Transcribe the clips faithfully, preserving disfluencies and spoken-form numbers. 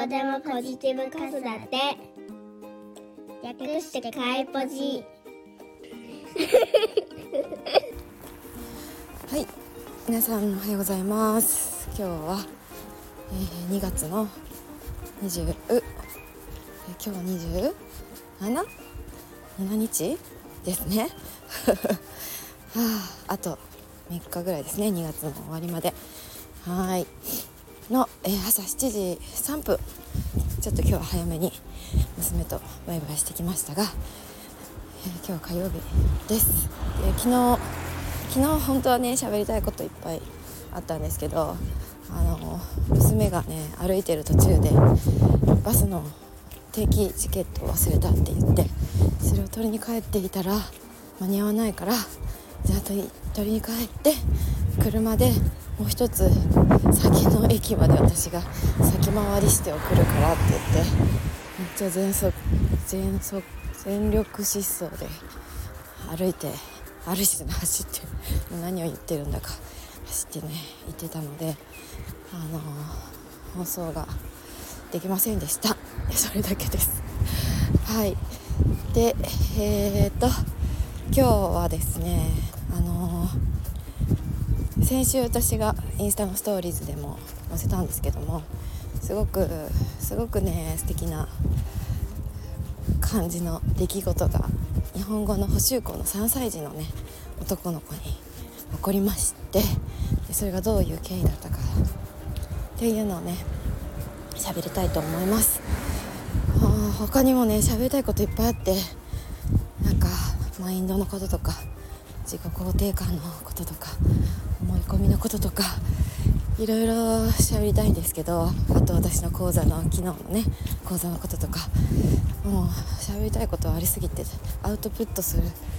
でもポジティブ子育て、略してかいポジ。 はい、皆さんおはようございます。今日は、えー、にがつのにじゅう、えー、今日はにじゅうななにちですね。はあ、あとみっかぐらいですね、にがつの終わりまで。はいの、えー、朝しちじさんぷん、ちょっと今日は早めに娘とバイバイしてきましたが、えー、今日は火曜日です。えー、昨日昨日本当はね喋りたいこといっぱいあったんですけど、あの娘がね歩いてる途中でバスの定期チケットを忘れたって言って、それを取りに帰っていたら間に合わないから、じゃあ取り、取りに帰って車でもう一つ先の駅まで私が先回りして送るからって言って、めっちゃ全速全速全力疾走で歩いて歩いて走って何を言ってるんだか走ってね言ってたので、あのー、放送ができませんでした。それだけです。はい。で、えー、っと今日はですね、あのー、先週私がインスタのストーリーズでも載せたんですけども、すごくすごくね素敵な感じの出来事が日本語の補習校のさんさい児のね男の子に起こりまして、でそれがどういう経緯だったかっていうのをね喋りたいと思います。あ、他にもね喋りたいこといっぱいあって、なんかマインドのこととか自己肯定感のこととか思い込みのこととかいろいろ喋りたいんですけど、あと私の講座の昨日のね講座のこととか、もう喋りたいことはありすぎてアウトプットす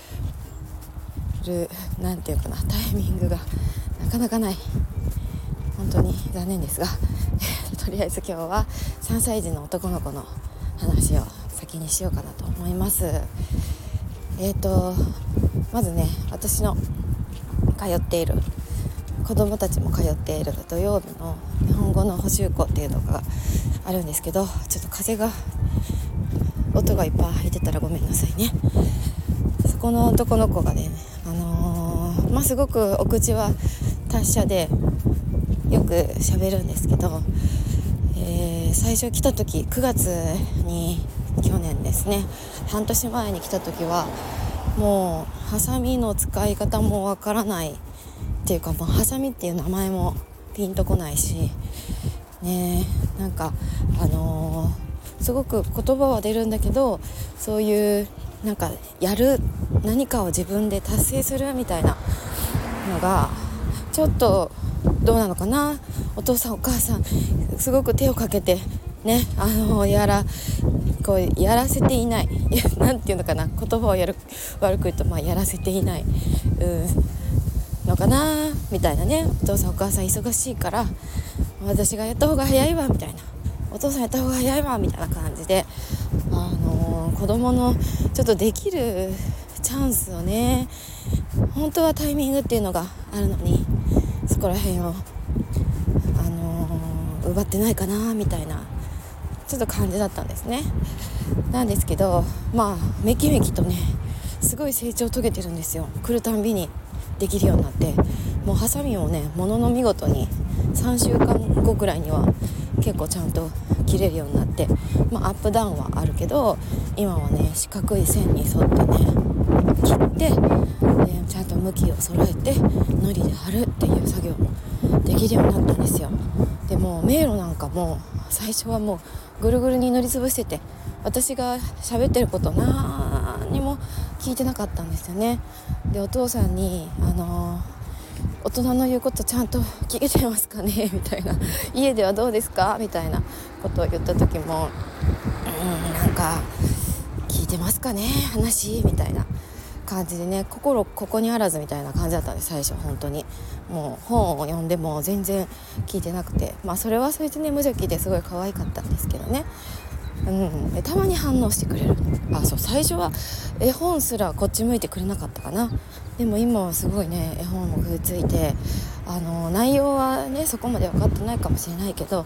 るなんていうかなタイミングがなかなかない、本当に残念ですがとりあえず今日はさんさい児の男の子の話を先にしようかなと思います。えーとまずね、私の通っている子どもたちも通っている土曜日の日本語の補習校っていうのがあるんですけど、ちょっと風が音がいっぱい入ってたらごめんなさいね。そこの男の子がね、あのー、まあすごくお口は達者でよく喋るんですけど、えー、最初来た時くがつに去年ですね、半年前に来た時はもうハサミの使い方もわからないっていうか、もうハサミっていう名前もピンとこないしね、なんかあのー、すごく言葉は出るんだけど、そういうなんかやる何かを自分で達成するみたいなのがちょっとどうなのかな。お父さんお母さんすごく手をかけてね、あのやらこうやらせていないなんていうのかな、言葉をやる悪く言うと、まあやらせていない、うんのかなみたいなね。お父さんお母さん忙しいから私がやった方が早いわみたいな、お父さんやった方が早いわみたいな感じで、あのー、子供のちょっとできるチャンスをね、本当はタイミングっていうのがあるのにそこら辺を、あのー、奪ってないかなみたいなちょっと感じだったんですね。なんですけど、まあめきめきとねすごい成長を遂げてるんですよ。来るたんびにできるようになって、もうハサミもねものの見事にさんしゅうかんごくらいには結構ちゃんと切れるようになって、まあアップダウンはあるけど今はね四角い線に沿ってね切って、でちゃんと向きを揃えてのりで貼るっていう作業もできるようになったんですよ。でも迷路なんかも最初はもうぐるぐるに塗りつぶしてて、私が喋ってること何にも聞いてなかったんですよね。でお父さんにあのー、大人の言うことちゃんと聞けてますかねみたいな、家ではどうですかみたいなことを言った時も、うんなんか聞いてますかね話みたいな感じでね、心ここにあらずみたいな感じだったんで、最初本当にもう本を読んでも全然聞いてなくて、まあそれはそれでね無邪気ですごい可愛かったんですけどね、うん、でたまに反応してくれる。あ、そう、最初は絵本すらこっち向いてくれなかったかな。でも今はすごいね絵本も食いついて、あの内容はねそこまで分かってないかもしれないけど、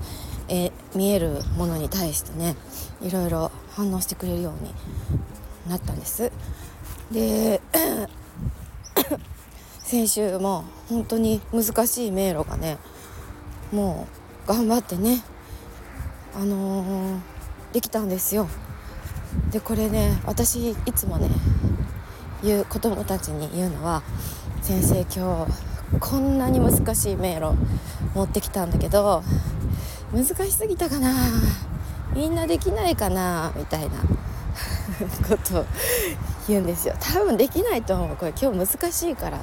え見えるものに対してねいろいろ反応してくれるようになったんです。で先週も本当に難しい迷路がねもう頑張ってねあのー、できたんですよ。でこれね私いつもね言う子供たちに言うのは、先生今日こんなに難しい迷路持ってきたんだけど難しすぎたかな、みんなできないかなみたいなことを言うんですよ。多分できないと思う、これ今日難しいから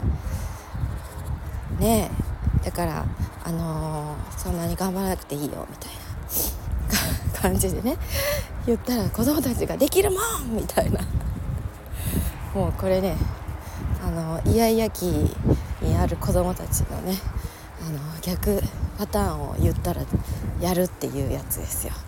ねえ、だからあのー、そんなに頑張らなくていいよみたいな感じでね言ったら子供たちができるもんみたいなもうこれねあのイヤイヤ期にある子供たちのねあの逆パターンを言ったらやるっていうやつですよ。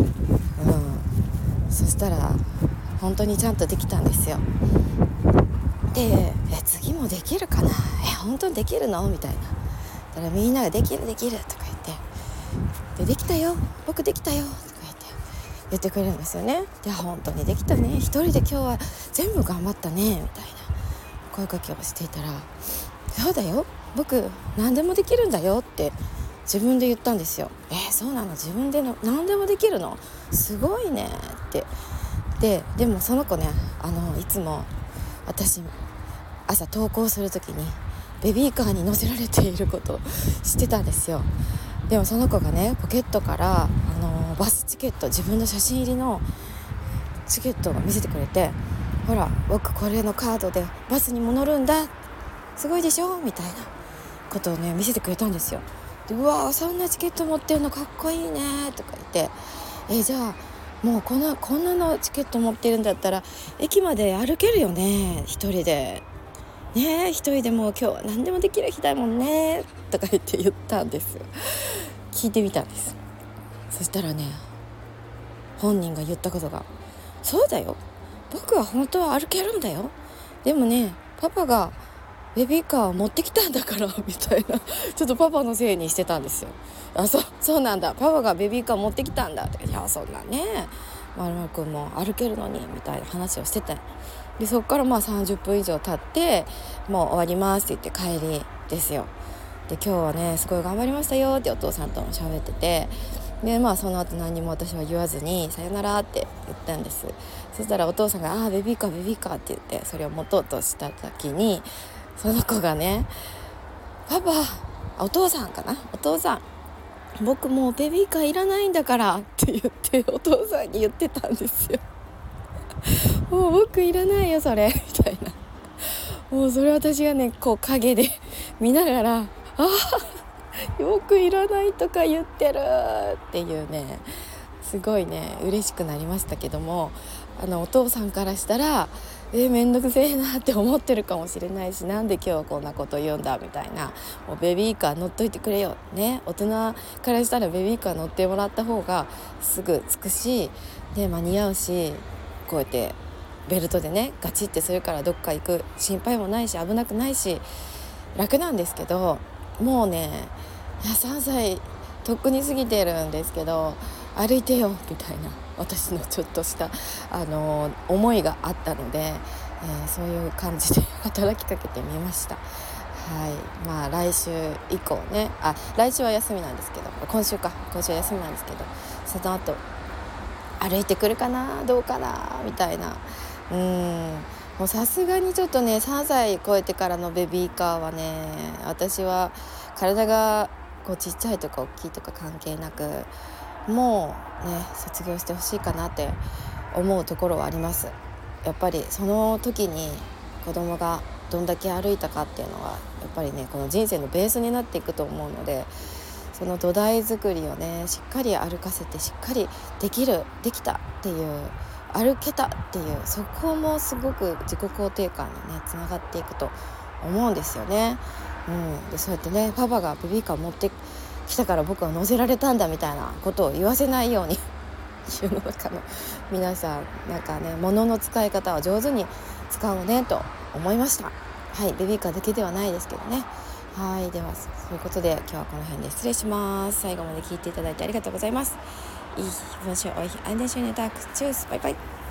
うん、そしたら本当にちゃんとできたんですよ。でえ次もできるかな、え本当にできるのみたいな、だからみんなができるできるとか言ってでできたよ僕できたよとか言って言ってくれるんですよね。で本当にできたね、一人で今日は全部頑張ったねみたいな声かけをしていたら、そうだよ僕何でもできるんだよって自分で言ったんですよ。えー、そうなの、自分での何でもできるのすごいねって。ででもその子ねあのいつも私朝登校するときにベビーカーに乗せられていることを知ってたんですよ。でもその子がねポケットからあのバスチケット、自分の写真入りのチケットを見せてくれて、ほら僕これのカードでバスにも乗るんだすごいでしょみたいなことをね見せてくれたんですよ。でうわそんなチケット持ってるのかっこいいねとか言って、えじゃあもうこんなこんなのチケット持ってるんだったら駅まで歩けるよね一人でね、一人でもう今日は何でもできる日だもんねとか言って言ったんですよ。聞いてみたんです。そしたらね本人が言ったことが、そうだよ僕は本当は歩けるんだよ、でもねパパがベビーカーを持ってきたんだからみたいなちょっとパパのせいにしてたんですよ。あ、そ、そうなんだパパがベビーカー持ってきたんだって、いやそんなねまるまるくんも歩けるのにみたいな話をしてて、でそっからまあさんじゅっぷん以上経ってもう終わりますって言って帰りですよ。で今日はねすごい頑張りましたよってお父さんとも喋ってて、でまあその後何も私は言わずにさよならって言ったんです。そしたらお父さんがあーベビーカーベビーカーって言ってそれを持とうとした時にその子がねパパお父さんかなお父さん僕もうベビーカーいらないんだからって言ってお父さんに言ってたんですよ。もう僕いらないよそれみたいな、もうそれ私がねこう影で見ながらああよくいらないとか言ってるっていうねすごいね嬉しくなりましたけども、あのお父さんからしたらえー、めんどくせえなって思ってるかもしれないし、なんで今日こんなこと言うんだみたいな、もうベビーカー乗っといてくれよね、大人からしたらベビーカー乗ってもらった方がすぐ着くしで間に合うし、こうやってベルトでねガチってするからどっか行く心配もないし危なくないし楽なんですけど、もうねいやさんさいとっくに過ぎてるんですけど歩いてよみたいな私のちょっとしたあの思いがあったので、えー、そういう感じで働きかけてみました。はい、まあ来週以降ね、あ来週は休みなんですけど、今週か今週は休みなんですけど、その後歩いてくるかなどうかなみたいな、うーんもうさすがにちょっとねさんさい超えてからのベビーカーはね、私は体がこうちっちゃいとか大きいとか関係なくもうね卒業してほしいかなって思うところはあります。やっぱりその時に子供がどんだけ歩いたかっていうのはやっぱりねこの人生のベースになっていくと思うので、その土台作りをねしっかり歩かせてしっかりできるできたっていう歩けたっていうそこもすごく自己肯定感にねつながっていくと思うんですよね。うん、でそうやってねパパがベビーカー持ってきたから僕は乗せられたんだみたいなことを言わせないように世の中の皆さんなんかね物の使い方は上手に使おうねと思いました。はい、ベビーカーだけではないですけどね、 はい、ではそういうことで今日はこの辺で失礼します。最後まで聞いていただいてありがとうございます。Ich wünsche euch einen schönen Tag. Tschüss, bye bye.